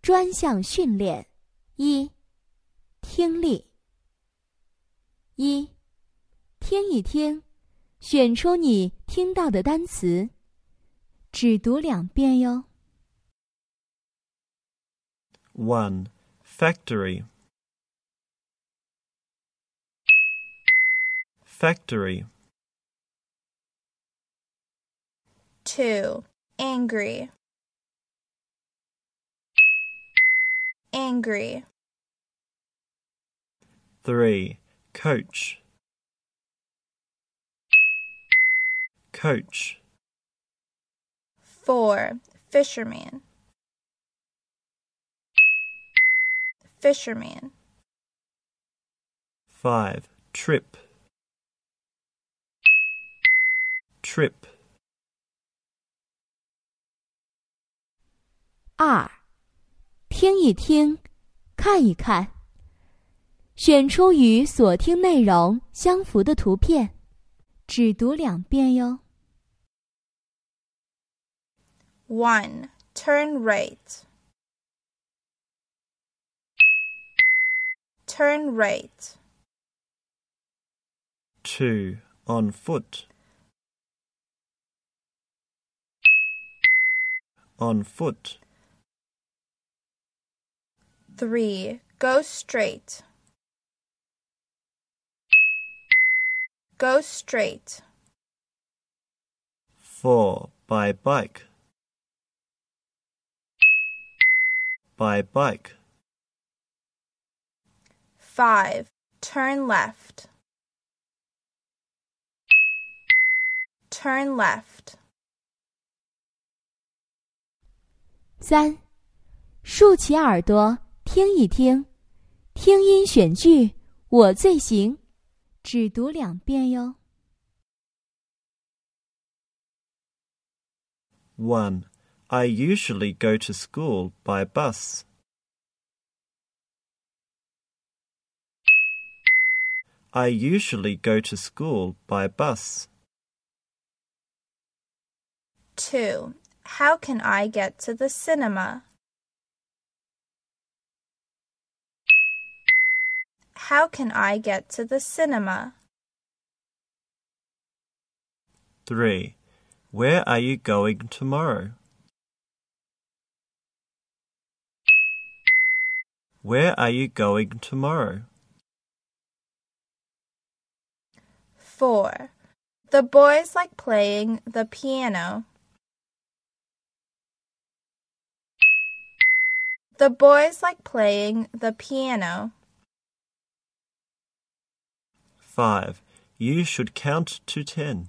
专项训练。一、听力。一、听一听，选出你听到的单词，只读2遍哟。 1. Factory. Factory. 2. Angry. Angry. 3. Coach. Coach. 4. Fisherman. Fisherman. 5. Trip. Trip. 2. 听一听，看一看，选出与所听内容相符的图片，只读2遍哟。 1. Turn right. Turn right. 2. On foot. On foot. 3. Go straight. Go straight. 4. By bike. By bike. 5. Turn left. Turn left. 3. 竖起耳朵听一听，听音选句，我最行，只读2遍哟。 1. I usually go to school by bus. I usually go to school by bus. 2. How can I get to the cinema? How can I get to the cinema? 3. Where are you going tomorrow? Where are you going tomorrow? 4. The boys like playing the piano. The boys like playing the piano. 5. You should count to 10.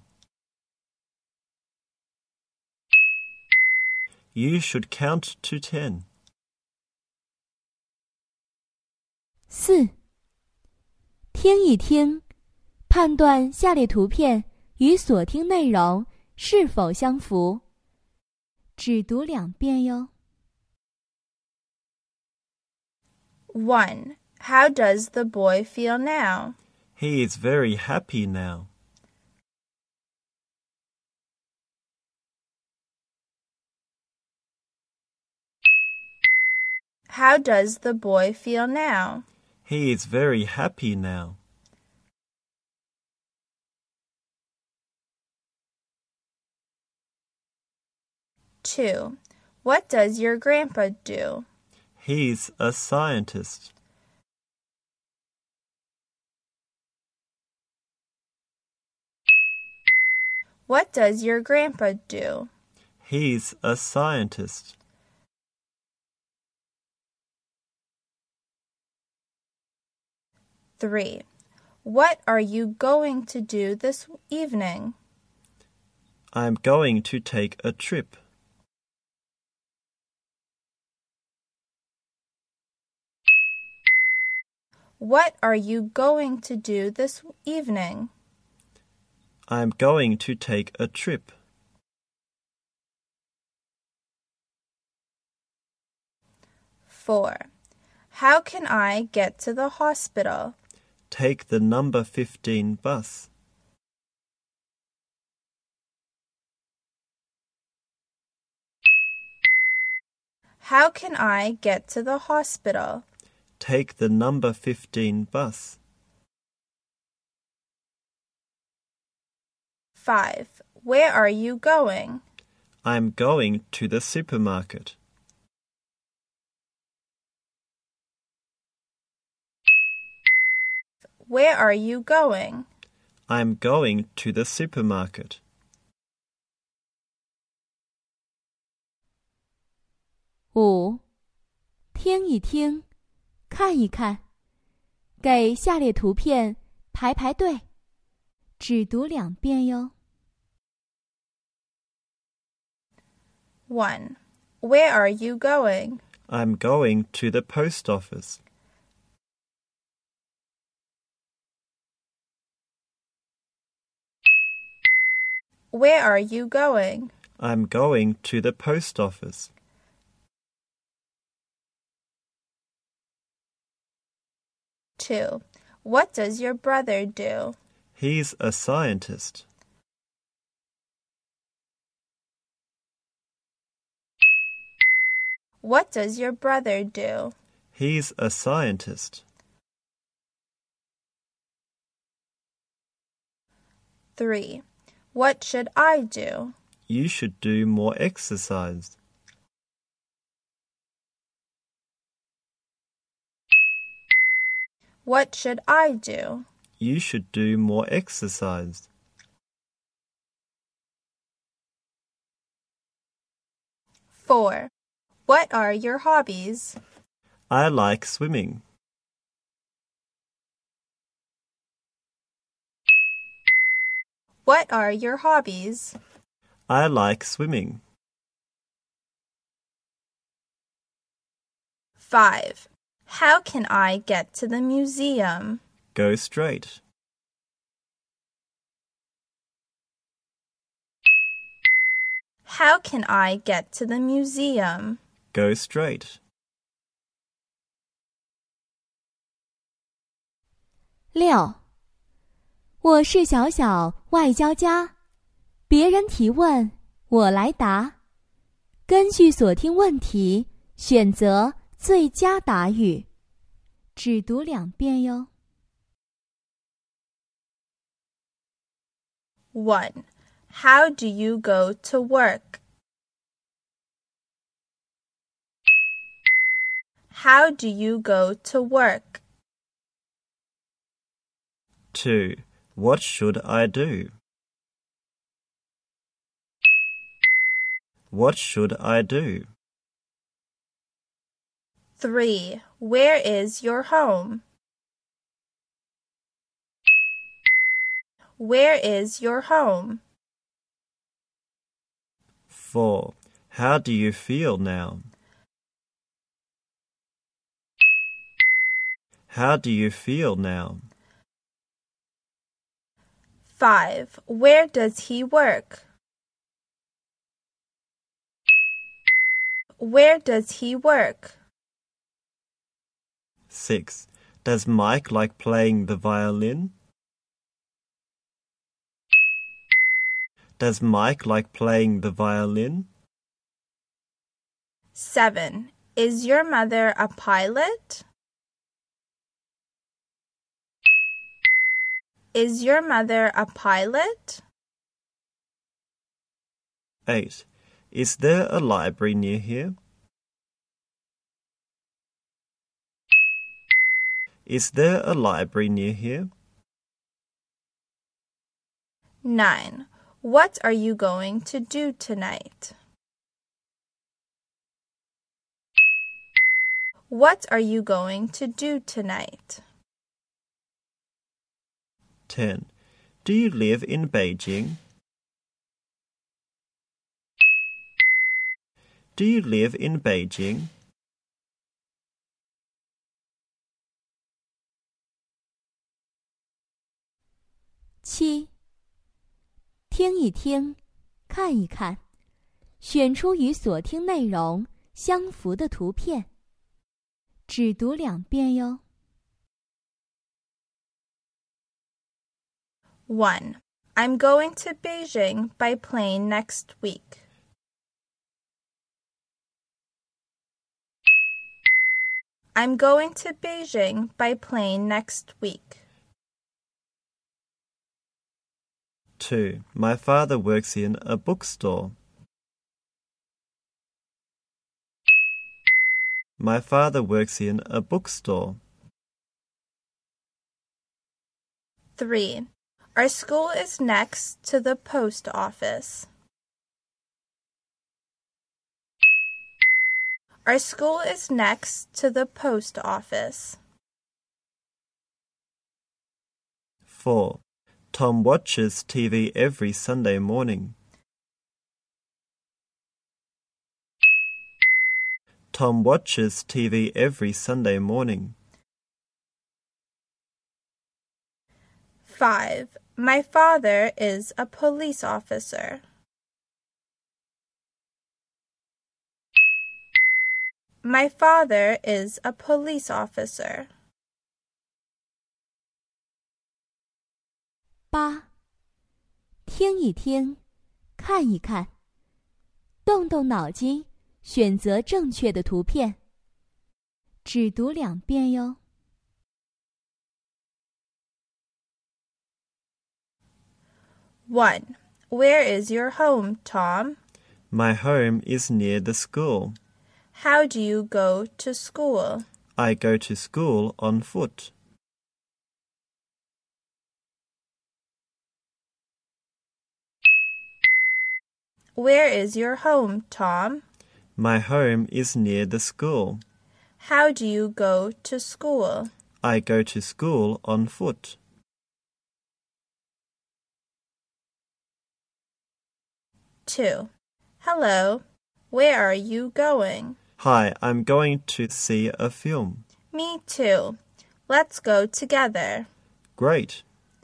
You should count to 10. 4. 听一听，判断下列图片与所听内容是否相符，只读2遍哟。 1. How does the boy feel now? He is very happy now. How does the boy feel now? He is very happy now. 2. What does your grandpa do? He's a scientist. What does your grandpa do? He's a scientist. 3. What are you going to do this evening? I'm going to take a trip. What are you going to do this evening? I'm going to take a trip. 4. How can I get to the hospital? Take the number 15 bus. How can I get to the hospital? Take the number 15 bus. 5. Where are you going? I'm going to the supermarket. Where are you going? I'm going to the supermarket. 5. 听一听，看一看，给下列图片排排队，只读2遍哟。 1. Where are you going? I'm going to the post office. 'Where are you going? I'm going to the post office. 2. What does your brother do? He's a scientist. 'What does your brother do? He's a scientist. 3. What should I do? You should do more exercise. 'What should I do? You should do more exercise. 4. What are your hobbies? I like swimming. 'What are your hobbies? I like swimming. 5. How can I get to the museum? Go straight. How can I get to the museum? Go straight. 6. 我是小小外交家，别人提问，我来答。根据所听问题，选择最佳答语。只读2遍哟。 1. How do you go to work? How do you go to work? 2. What should I do? What should I do? 3. Where is your home? Where is your home? 4. How do you feel now? How do you feel now? 5. Where does he work? Where does he work? 6. Does Mike like playing the violin? Does Mike like playing the violin? 7. Is your mother a pilot? Is your mother a pilot? 8. Is there a library near here? Is there a library near here? 9. What are you going to do tonight? What are you going to do tonight? 10. Do you live in Beijing? Do you live in Beijing? 7. 听一听，看一看，选出与所听内容相符的图片。只读2遍哟。 1. I'm going to Beijing by plane next week. I'm going to Beijing by plane next week. 2. My father works in a bookstore. My father works in a bookstore. 3. Our school is next to the post office. Our school is next to the post office. 4. Tom watches TV every Sunday morning. Tom watches TV every Sunday morning. 5. My father is a police officer. My father is a police officer. 8. 听一听，看一看，动动脑筋，选择正确的图片。只读2遍哟。 1. Where is your home, Tom? My home is near the school. How do you go to school? I go to school on foot. 'Where is your home, Tom? My home is near the school. How do you go to school? I go to school on foot. 2. Hello. Where are you going? Hi, I'm going to see a film. Me too. Let's go together. Great.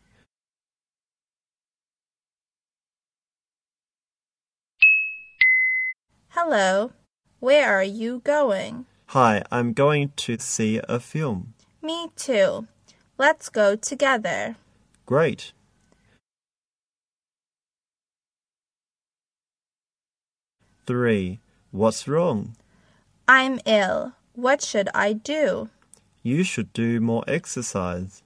Hello. Where are you going? Hi, I'm going to see a film. Me too. Let's go together. Great. Three. What's wrong? I'm ill. What should I do? You should do more exercise.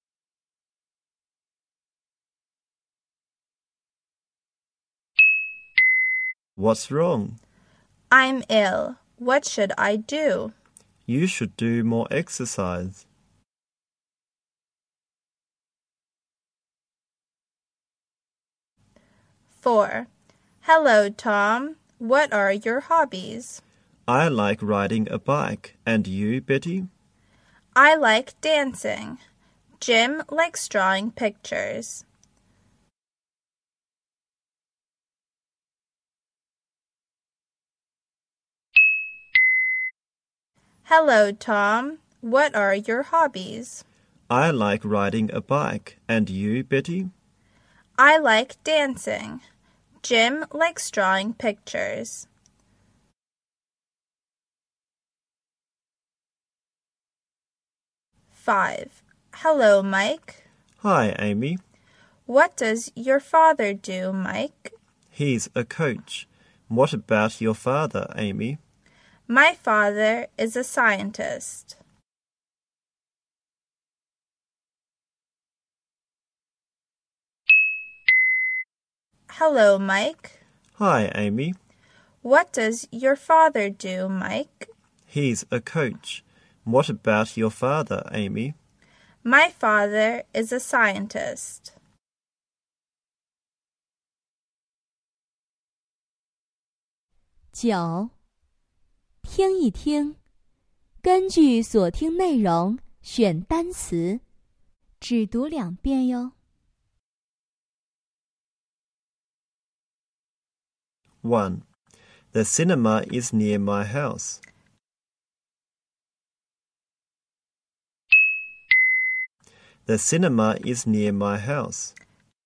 What's wrong? I'm ill. What should I do? You should do more exercise. 4. Hello, Tom. What are your hobbies? I like riding a bike. And you, Betty? I like dancing. Jim likes drawing pictures. Hello, Tom. What are your hobbies? I like riding a bike. And you, Betty? I like dancing. Jim likes drawing pictures. 5. Hello, Mike. Hi, Amy. What does your father do, Mike? He's a coach. What about your father, Amy? My father is a scientist. Hello, Mike. Hi, Amy. What does your father do, Mike? He's a coach. What about your father, Amy? My father is a scientist. 9. 听一听，根据所听内容选单词，只读2遍哟。 1. The cinema is near my house. The cinema is near my house.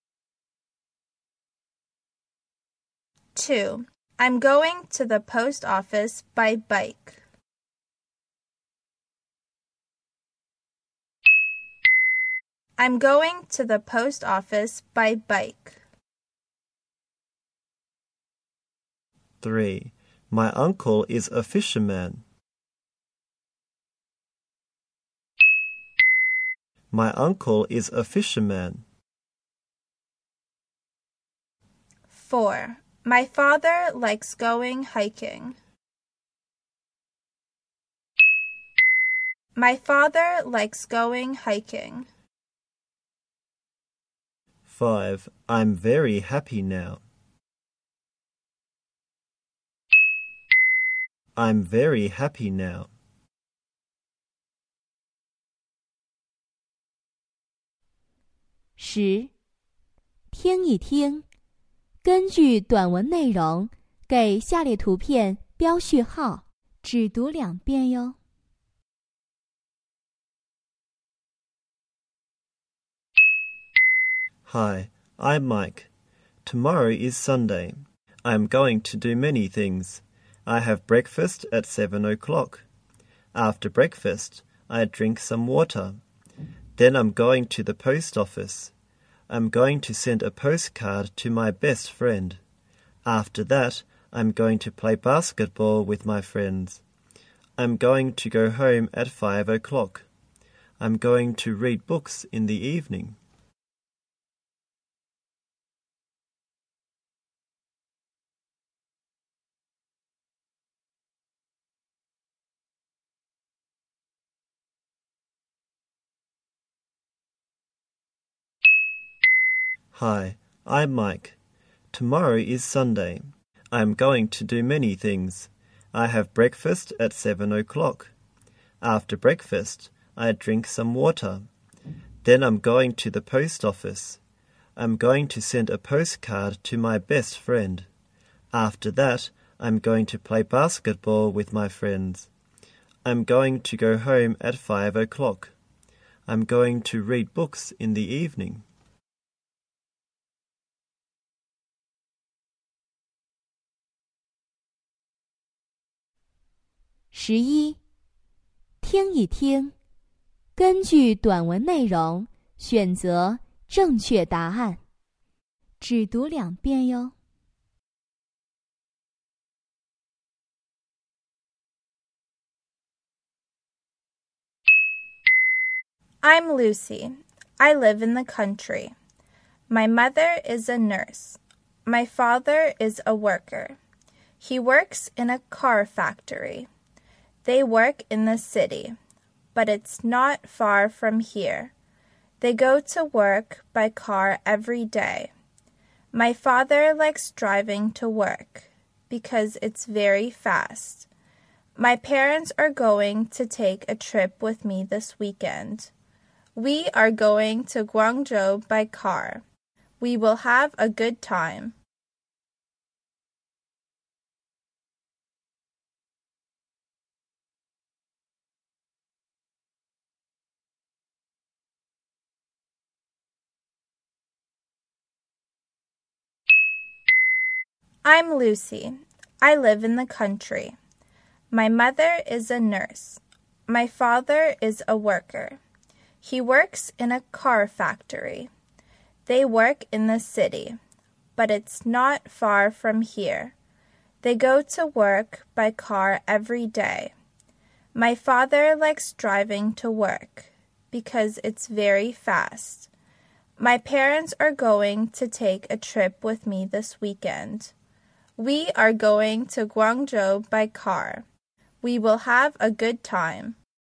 2. I'm going to the post office by bike. I'm going to the post office by bike. 3. My uncle is a fisherman. My uncle is a fisherman. 4. My father likes going hiking. My father likes going hiking. 5. I'm very happy now. I'm very happy now. 10. 听一听，根据短文内容给下列图片标序号，只读2遍哟。 Hi, I'm Mike. Tomorrow is Sunday. I am going to do many things. I have breakfast at 7 o'clock. After breakfast, I drink some water. Then I'm going to the post office. I'm going to send a postcard to my best friend. After that, I'm going to play basketball with my friends. I'm going to go home at 5 o'clock. I'm going to read books in the evening. Hi, I'm Mike. Tomorrow is Sunday. I am going to do many things. I have breakfast at 7 o'clock. After breakfast, I drink some water. Then I'm going to the post office. I'm going to send a postcard to my best friend. After that, I'm going to play basketball with my friends. I'm going to go home at 5 o'clock. I'm going to read books in the evening. 11. 听一听，根据短文内容选择正确答案，只读2遍哟。 I'm Lucy. I live in the country. My mother is a nurse. My father is a worker. He works in a car factory. They work in the city, but it's not far from here. They go to work by car every day. My father likes driving to work because it's very fast. My parents are going to take a trip with me this weekend. We are going to Guangzhou by car. We will have a good time. I'm Lucy. I live in the country. My mother is a nurse. My father is a worker. He works in a car factory. They work in the city, but it's not far from here. They go to work by car every day. My father likes driving to work because it's very fast. My parents are going to take a trip with me this weekend. We are going to Guangzhou by car. We will have a good time.